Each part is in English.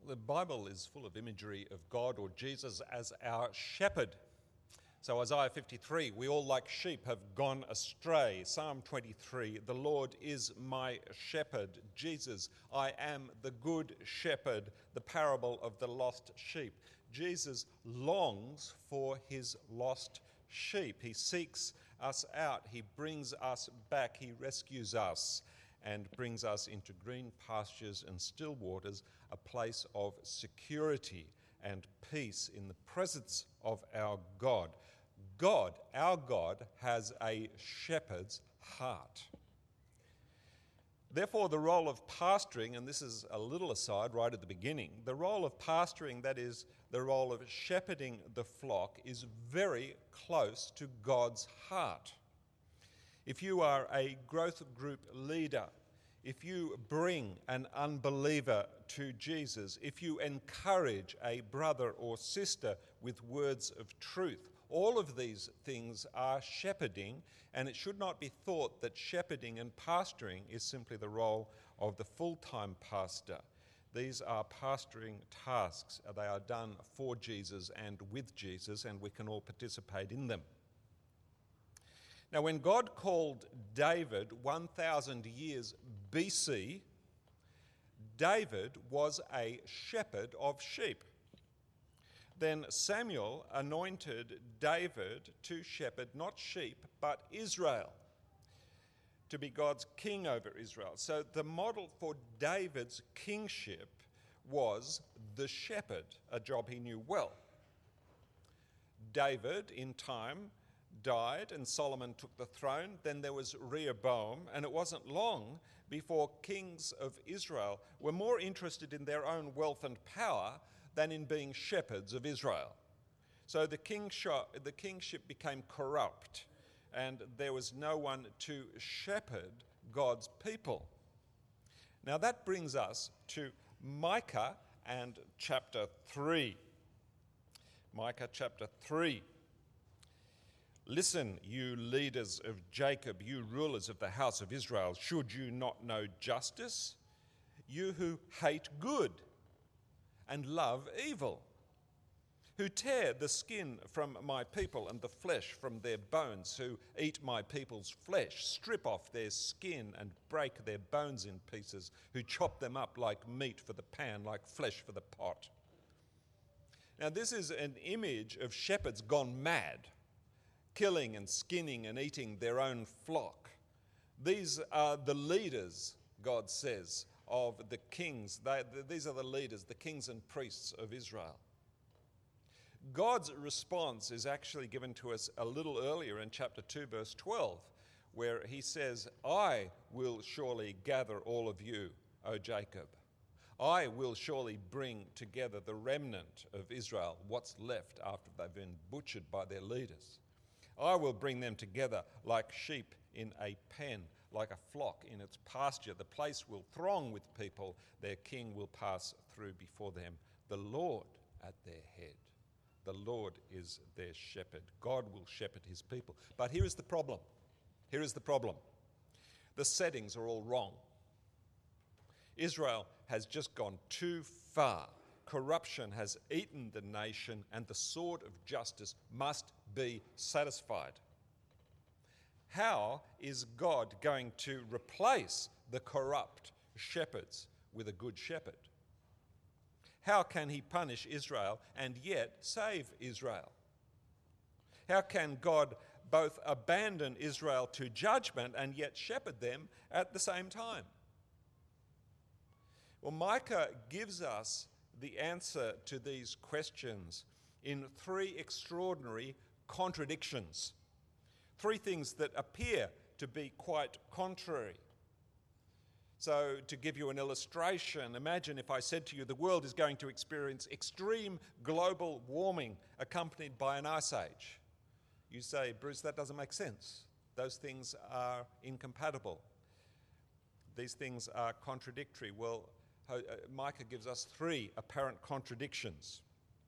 The Bible is full of imagery of God or Jesus as our shepherd. So Isaiah 53, we all like sheep have gone astray. Psalm 23, the Lord is my shepherd. Jesus, I am the good shepherd, the parable of the lost sheep. Jesus longs for his lost sheep. He seeks us out. He brings us back. He rescues us and brings us into green pastures and still waters, a place of security and peace in the presence of our God. God, our God, has a shepherd's heart. Therefore, the role of pastoring, and this is a little aside right at the beginning, the role of pastoring, that is, the role of shepherding the flock, is very close to God's heart. If you are a growth group leader, if you bring an unbeliever to Jesus, if you encourage a brother or sister with words of truth, all of these things are shepherding, and it should not be thought that shepherding and pastoring is simply the role of the full-time pastor. These are pastoring tasks. They are done for Jesus and with Jesus, and we can all participate in them. Now, when God called David 1,000 years BC, David was a shepherd of sheep. Then Samuel anointed David to shepherd not sheep, but Israel, to be God's king over Israel. So the model for David's kingship was the shepherd, a job he knew well. David, in time, died and Solomon took the throne. Then there was Rehoboam, and it wasn't long before kings of Israel were more interested in their own wealth and power than in being shepherds of Israel. So the kingship became corrupt, and there was no one to shepherd God's people. Now that brings us to Micah and chapter 3. Micah chapter 3. Listen, you leaders of Jacob, you rulers of the house of Israel, should you not know justice? You who hate good and love evil, who tear the skin from my people and the flesh from their bones, who eat my people's flesh, strip off their skin and break their bones in pieces, who chop them up like meat for the pan, like flesh for the pot. Now this is an image of shepherds gone mad, killing and skinning and eating their own flock. These are the leaders, God says, of the kings. These are the leaders, the kings and priests of Israel. God's response is actually given to us a little earlier in chapter 2, verse 12, where he says, I will surely gather all of you, O Jacob. I will surely bring together the remnant of Israel, what's left after they've been butchered by their leaders. I will bring them together like sheep in a pen, like a flock in its pasture. The place will throng with people. Their king will pass through before them, the Lord at their head. The Lord is their shepherd. God will shepherd his people. But here is the problem. Here is the problem. The settings are all wrong. Israel has just gone too far. Corruption has eaten the nation, and the sword of justice must be satisfied. How is God going to replace the corrupt shepherds with a good shepherd? How can he punish Israel and yet save Israel? How can God both abandon Israel to judgment and yet shepherd them at the same time? Well, Micah gives us the answer to these questions in three extraordinary contradictions. Three things that appear to be quite contrary. So, to give you an illustration, imagine if I said to you the world is going to experience extreme global warming accompanied by an ice age. You say, Bruce, that doesn't make sense. Those things are incompatible. These things are contradictory. Well, Micah gives us three apparent contradictions.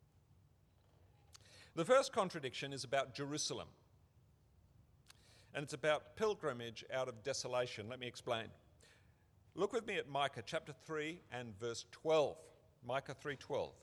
The first contradiction is about Jerusalem, and it's about pilgrimage out of desolation. Let me explain. Look with me at Micah chapter 3 and verse 12. Micah 3:12.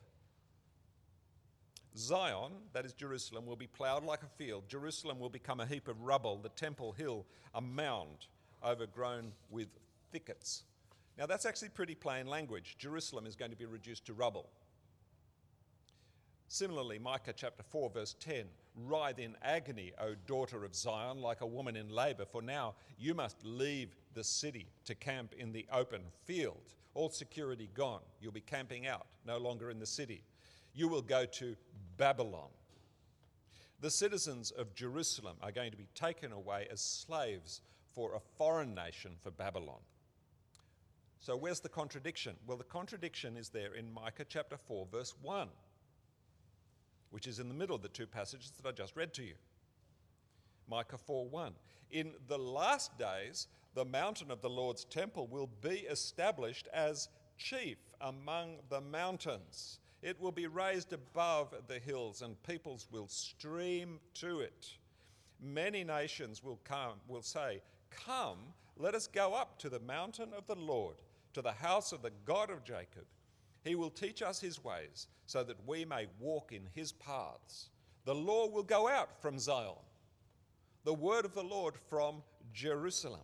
Zion, that is Jerusalem, will be ploughed like a field. Jerusalem will become a heap of rubble, the temple hill a mound overgrown with thickets. Now that's actually pretty plain language. Jerusalem is going to be reduced to rubble. Similarly, Micah chapter 4 verse 10, writhe in agony, O daughter of Zion, like a woman in labour, for now you must leave the city to camp in the open field. All security gone. You'll be camping out, no longer in the city. You will go to Babylon. The citizens of Jerusalem are going to be taken away as slaves for a foreign nation, for Babylon. So where's the contradiction? Well, the contradiction is there in Micah chapter 4 verse 1, which is in the middle of the two passages that I just read to you. Micah 4:1. In the last days, the mountain of the Lord's temple will be established as chief among the mountains. It will be raised above the hills, and peoples will stream to it. Many nations will say, "Come, let us go up to the mountain of the Lord, to the house of the God of Jacob. He will teach us his ways, so that we may walk in his paths. The law will go out from Zion, the word of the Lord from Jerusalem."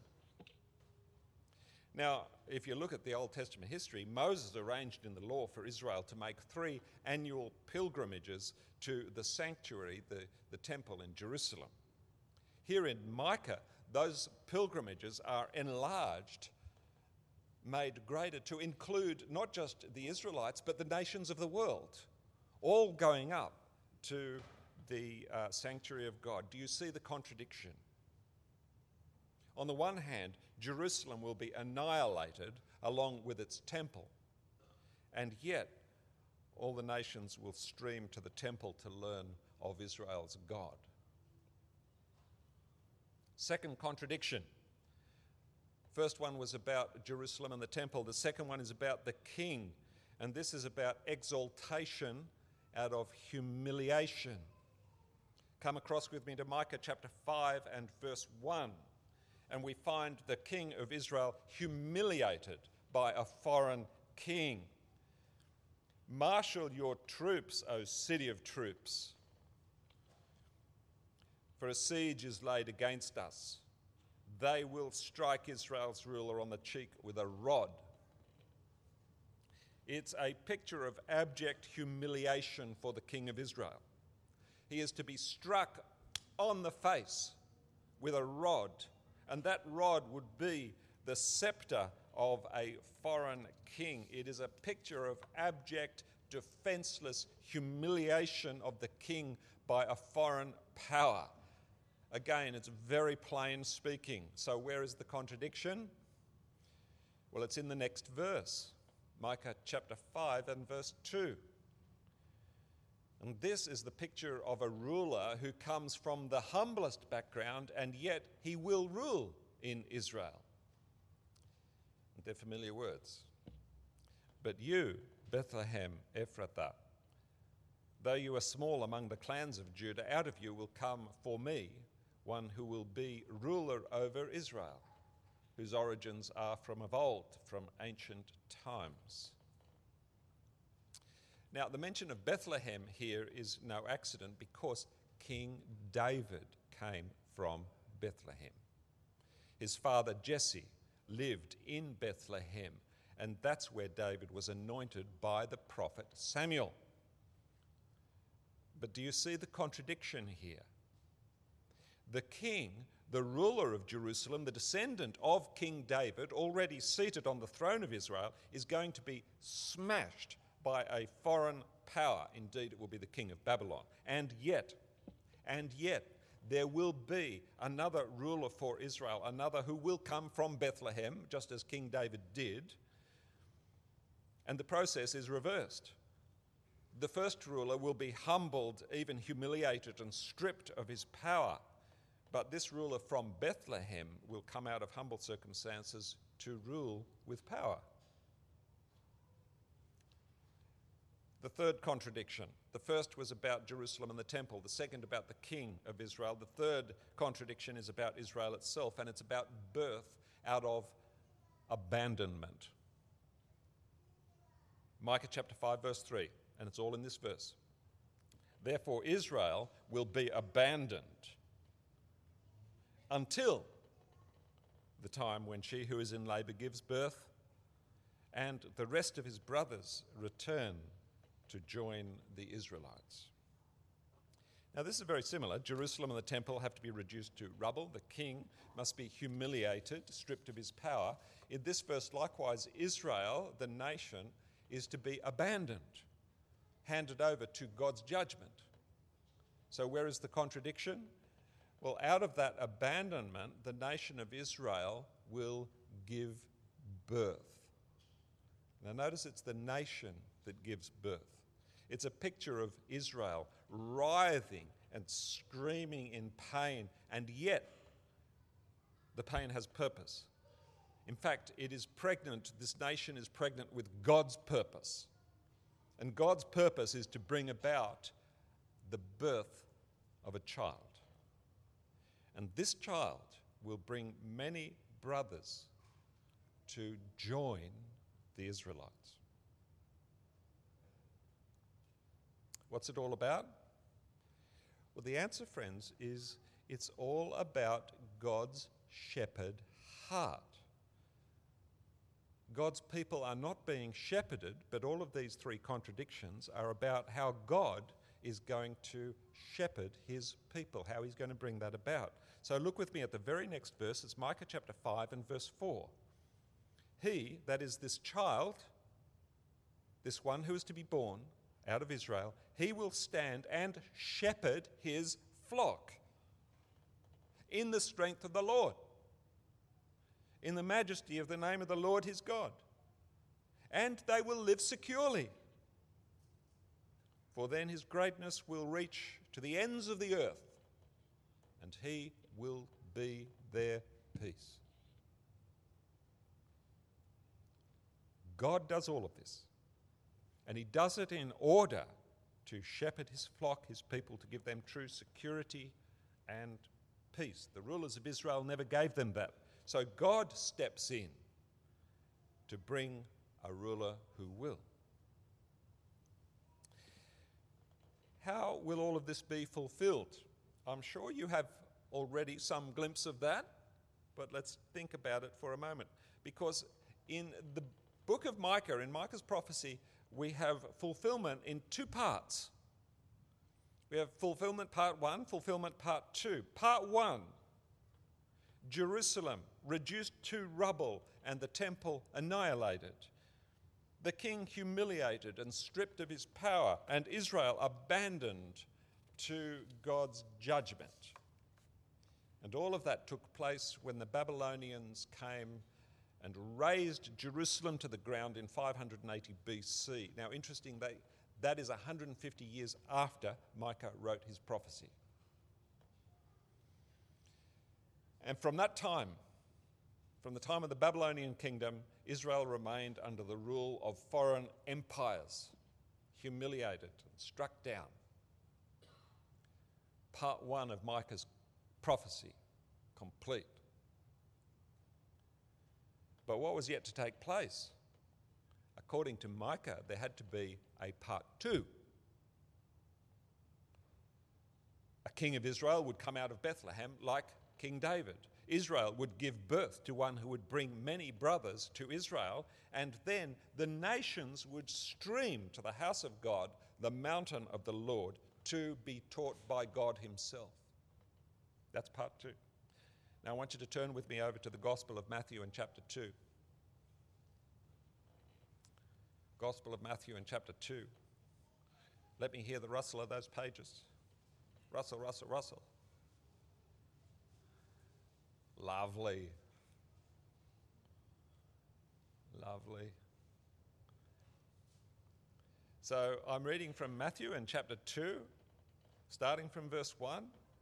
Now, if you look at the Old Testament history, Moses arranged in the law for Israel to make 3 annual pilgrimages to the sanctuary, the temple in Jerusalem. Here in Micah, those pilgrimages are enlarged, made greater to include not just the Israelites, but the nations of the world, all going up to the sanctuary of God. Do you see the contradiction? On the one hand, Jerusalem will be annihilated along with its temple, and yet all the nations will stream to the temple to learn of Israel's God. Second contradiction. First one was about Jerusalem and the temple. The second one is about the king, and this is about exaltation out of humiliation. Come across with me to Micah chapter 5 and verse 1. And we find the king of Israel humiliated by a foreign king. "Marshal your troops, O city of troops, for a siege is laid against us. They will strike Israel's ruler on the cheek with a rod." It's a picture of abject humiliation for the king of Israel. He is to be struck on the face with a rod, and that rod would be the scepter of a foreign king. It is a picture of abject, defenseless humiliation of the king by a foreign power. Again, it's very plain speaking. So where is the contradiction? Well, it's in the next verse, Micah chapter 5 and verse 2. And this is the picture of a ruler who comes from the humblest background, and yet he will rule in Israel. They're familiar words. "But you, Bethlehem Ephrathah, though you are small among the clans of Judah, out of you will come for me one who will be ruler over Israel, whose origins are from of old, from ancient times." Now, the mention of Bethlehem here is no accident, because King David came from Bethlehem. His father Jesse lived in Bethlehem, and that's where David was anointed by the prophet Samuel. But do you see the contradiction here? The king, the ruler of Jerusalem, the descendant of King David, already seated on the throne of Israel, is going to be smashed by a foreign power. Indeed, it will be the king of Babylon. And yet, there will be another ruler for Israel, another who will come from Bethlehem, just as King David did. And the process is reversed. The first ruler will be humbled, even humiliated, and stripped of his power. But this ruler from Bethlehem will come out of humble circumstances to rule with power. The third contradiction. The first was about Jerusalem and the temple. The second about the king of Israel. The third contradiction is about Israel itself, and it's about birth out of abandonment. Micah chapter 5, verse 3, and it's all in this verse. Therefore Israel will be abandoned until the time when she who is in labour gives birth, and the rest of his brothers return to join the Israelites. Now this is very similar. Jerusalem and the temple have to be reduced to rubble. The king must be humiliated, stripped of his power. In this verse, likewise, Israel, the nation, is to be abandoned, handed over to God's judgment. So where is the contradiction? Well, out of that abandonment, the nation of Israel will give birth. Now notice it's the nation that gives birth. It's a picture of Israel writhing and screaming in pain, and yet the pain has purpose. In fact, it is pregnant, this nation is pregnant with God's purpose. And God's purpose is to bring about the birth of a child. And this child will bring many brothers to join the Israelites. What's it all about? Well, the answer, friends, is it's all about God's shepherd heart. God's people are not being shepherded, but all of these three contradictions are about how God is going to shepherd his people, how he's going to bring that about. So look with me at the very next verse. It's Micah chapter 5 and verse 4. He, that is this child, this one who is to be born out of Israel, he will stand and shepherd his flock in the strength of the Lord, in the majesty of the name of the Lord his God. And they will live securely, for then his greatness will reach to the ends of the earth, and he will be their peace. God does all of this, and he does it in order to shepherd his flock, his people, to give them true security and peace. The rulers of Israel never gave them that. So God steps in to bring a ruler who will. How will all of this be fulfilled? I'm sure you have already some glimpse of that, but let's think about it for a moment. Because in the book of Micah, in Micah's prophecy, we have fulfillment in two parts. We have fulfillment part 1, fulfillment part 2. Part 1, Jerusalem reduced to rubble and the temple annihilated. The king humiliated and stripped of his power, and Israel abandoned to God's judgment. And all of that took place when the Babylonians came and razed Jerusalem to the ground in 580 BC. Now, interesting, that is 150 years after Micah wrote his prophecy. And from that time, from the time of the Babylonian kingdom, Israel remained under the rule of foreign empires, humiliated and struck down. Part 1 of Micah's prophecy, complete. But what was yet to take place? According to Micah, there had to be a part 2. A king of Israel would come out of Bethlehem like King David. Israel would give birth to one who would bring many brothers to Israel, and then the nations would stream to the house of God, the mountain of the Lord, to be taught by God himself. That's part 2. Now I want you to turn with me over to the Gospel of Matthew in chapter 2. Gospel of Matthew in chapter 2. Let me hear the rustle of those pages. Rustle, rustle, rustle. Lovely. Lovely. So I'm reading from Matthew in chapter 2, starting from verse 1.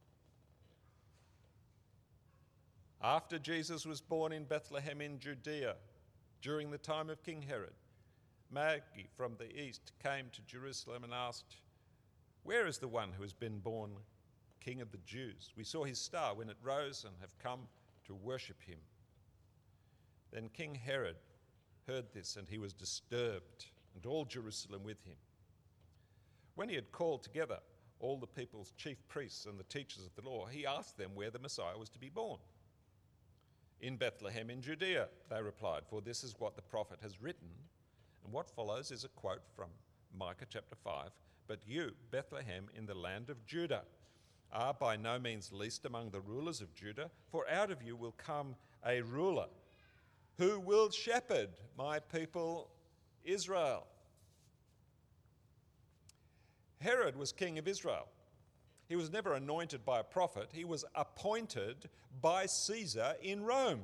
After Jesus was born in Bethlehem in Judea, during the time of King Herod, Magi from the east came to Jerusalem and asked, "Where is the one who has been born King of the Jews? We saw his star when it rose and have come to worship him." Then King Herod heard this, and he was disturbed, and all Jerusalem with him. When he had called together all the people's chief priests and the teachers of the law, he asked them where the Messiah was to be born. In Bethlehem in Judea, they replied, for this is what the prophet has written. And what follows is a quote from Micah chapter 5. But you, Bethlehem, in the land of Judah, are by no means least among the rulers of Judah, for out of you will come a ruler who will shepherd my people Israel. Herod was king of Israel. He was never anointed by a prophet. He was appointed by Caesar in Rome.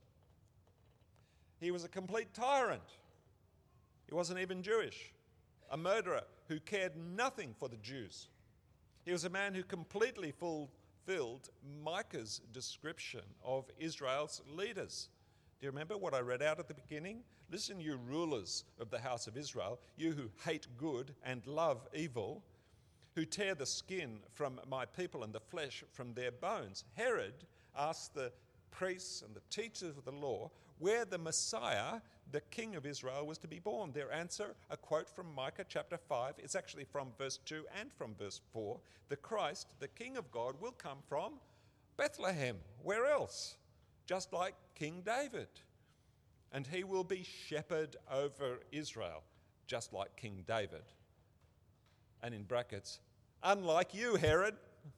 He was a complete tyrant. He wasn't even Jewish. A murderer who cared nothing for the Jews. He was a man who completely fulfilled Micah's description of Israel's leaders. Do you remember what I read out at the beginning? Listen, you rulers of the house of Israel, you who hate good and love evil, who tear the skin from my people and the flesh from their bones. Herod asked the priests and the teachers of the law where the Messiah, the king of Israel, was to be born. Their answer, a quote from Micah chapter 5, it's actually from verse 2 and from verse 4. The Christ, the King of God, will come from Bethlehem. Where else? Just like King David. And he will be shepherd over Israel, just like King David. And in brackets, unlike you, Herod.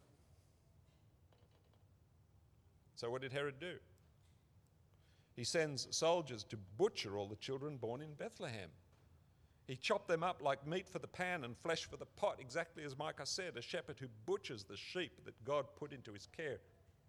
So what did Herod do? He sends soldiers to butcher all the children born in Bethlehem. He chopped them up like meat for the pan and flesh for the pot, exactly as Micah said, a shepherd who butchers the sheep that God put into his care.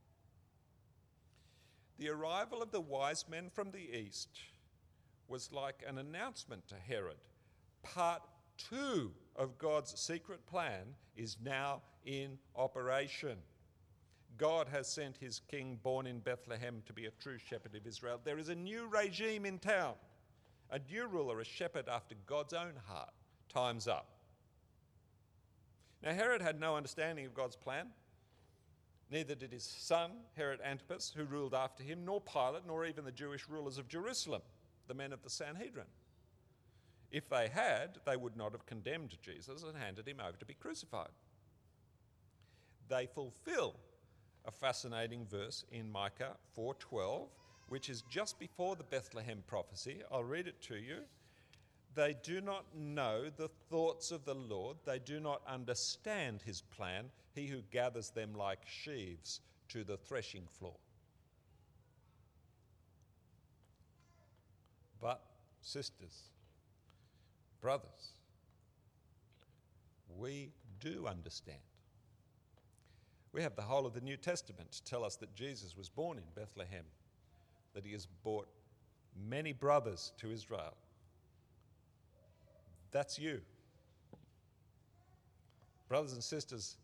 The arrival of the wise men from the east was like an announcement to Herod. Part 2 of God's secret plan is now in operation. God has sent his king born in Bethlehem to be a true shepherd of Israel. There is a new regime in town, a new ruler, a shepherd after God's own heart. Time's up. Now, Herod had no understanding of God's plan. Neither did his son, Herod Antipas, who ruled after him, nor Pilate, nor even the Jewish rulers of Jerusalem, the men of the Sanhedrin. If they had, they would not have condemned Jesus and handed him over to be crucified. They fulfill a fascinating verse in Micah 4:12, which is just before the Bethlehem prophecy. I'll read it to you. They do not know the thoughts of the Lord. They do not understand his plan, he who gathers them like sheaves to the threshing floor. But, sisters, brothers, we do understand. We have the whole of the New Testament to tell us that Jesus was born in Bethlehem, that he has brought many brothers to Israel. That's you. Brothers and sisters,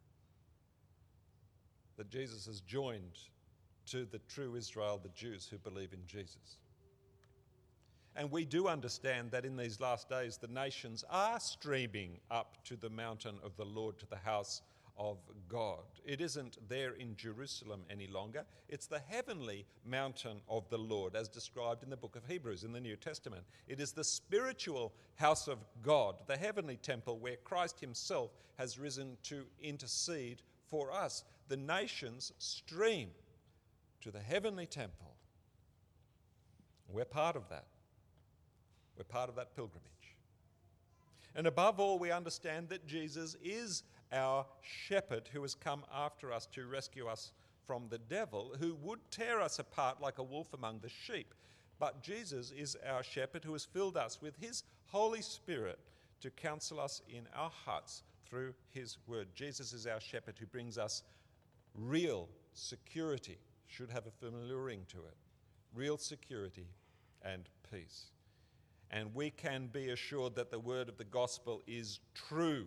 that Jesus has joined to the true Israel, the Jews who believe in Jesus. And we do understand that in these last days, the nations are streaming up to the mountain of the Lord, to the house of God. It isn't there in Jerusalem any longer. It's the heavenly mountain of the Lord, as described in the book of Hebrews in the New Testament. It is the spiritual house of God, the heavenly temple where Christ himself has risen to intercede for us. The nations stream to the heavenly temple. We're part of that. We're part of that pilgrimage. And above all, we understand that Jesus is our shepherd who has come after us to rescue us from the devil, who would tear us apart like a wolf among the sheep. But Jesus is our shepherd who has filled us with his Holy Spirit to counsel us in our hearts through his word. Jesus is our shepherd who brings us real security, should have a familiar ring to it, real security and peace. And we can be assured that the word of the gospel is true.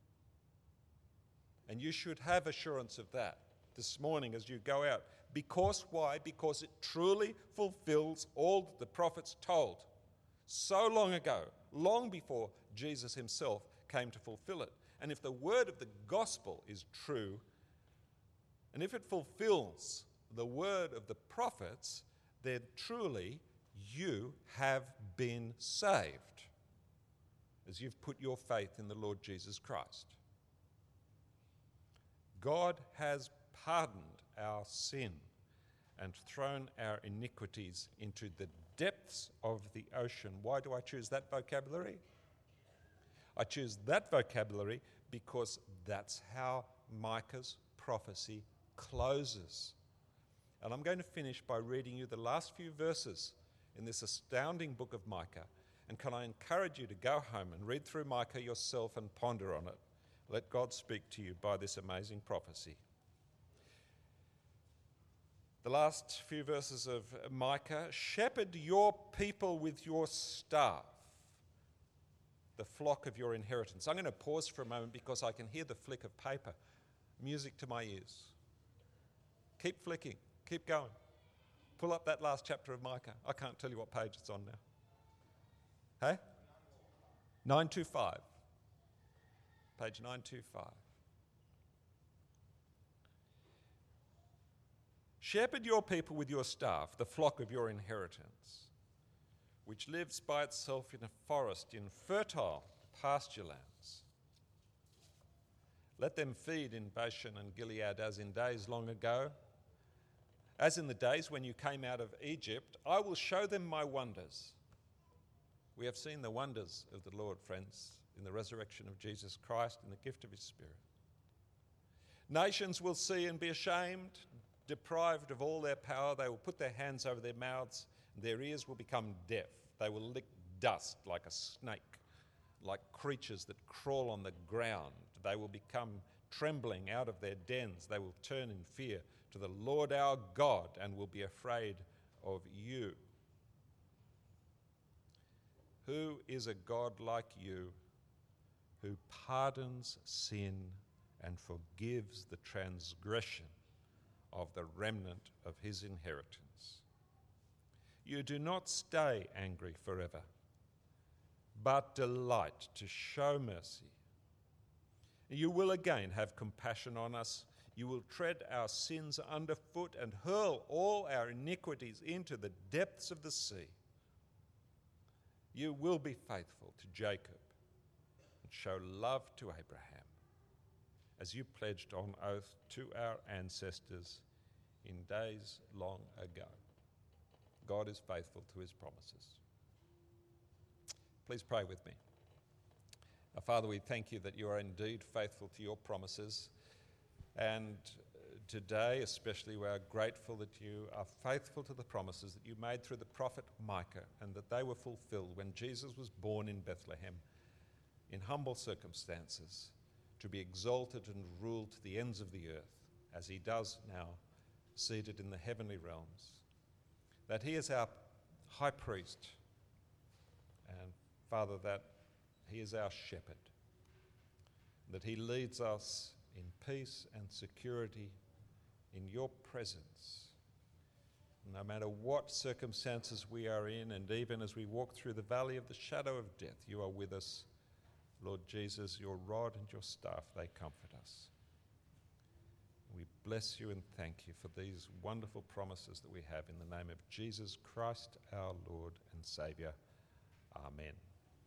And you should have assurance of that this morning as you go out. Because why? Because it truly fulfills all that the prophets told so long ago, long before Jesus himself came to fulfill it. And if the word of the gospel is true, and if it fulfills the word of the prophets, then truly you have been saved. as you've put your faith in the Lord Jesus Christ. God has pardoned our sin and thrown our iniquities into the depths of the ocean. Why do I choose that vocabulary? I choose that vocabulary because that's how Micah's prophecy closes. And I'm going to finish by reading you the last few verses in this astounding book of Micah. And can I encourage you to go home and read through Micah yourself and ponder on it. Let God speak to you by this amazing prophecy. The last few verses of Micah: shepherd your people with your staff, the flock of your inheritance. I'm going to pause for a moment because I can hear the flick of paper. Music to my ears. Keep flicking. Keep going. Pull up that last chapter of Micah. I can't tell you what page it's on now. Hey? 925. Page 925. Shepherd your people with your staff, the flock of your inheritance, which lives by itself in a forest, in fertile pasture lands. Let them feed in Bashan and Gilead as in days long ago. As in the days when you came out of Egypt, I will show them my wonders. We have seen the wonders of the Lord, friends, in the resurrection of Jesus Christ and the gift of his Spirit. Nations will see and be ashamed, deprived of all their power. They will put their hands over their mouths, and their ears will become deaf. They will lick dust like a snake, like creatures that crawl on the ground. They will become trembling out of their dens. They will turn in fear to the Lord our God and will be afraid of you. Who is a God like you, who pardons sin and forgives the transgression of the remnant of his inheritance? You do not stay angry forever, but delight to show mercy. You will again have compassion on us. You will tread our sins underfoot and hurl all our iniquities into the depths of the sea. You will be faithful to Jacob and show love to Abraham, as you pledged on oath to our ancestors in days long ago. God is faithful to his promises. Please pray with me. Our Father, we thank you that you are indeed faithful to your promises. And today, especially, we are grateful that you are faithful to the promises that you made through the prophet Micah, and that they were fulfilled when Jesus was born in Bethlehem in humble circumstances, to be exalted and ruled to the ends of the earth, as he does now, seated in the heavenly realms. That he is our high priest, and Father, that he is our shepherd, that he leads us in peace and security in your presence. No matter what circumstances we are in, and even as we walk through the valley of the shadow of death, you are with us. Lord Jesus, your rod and your staff, they comfort us. We bless you and thank you for these wonderful promises that we have in the name of Jesus Christ, our Lord and Saviour. Amen.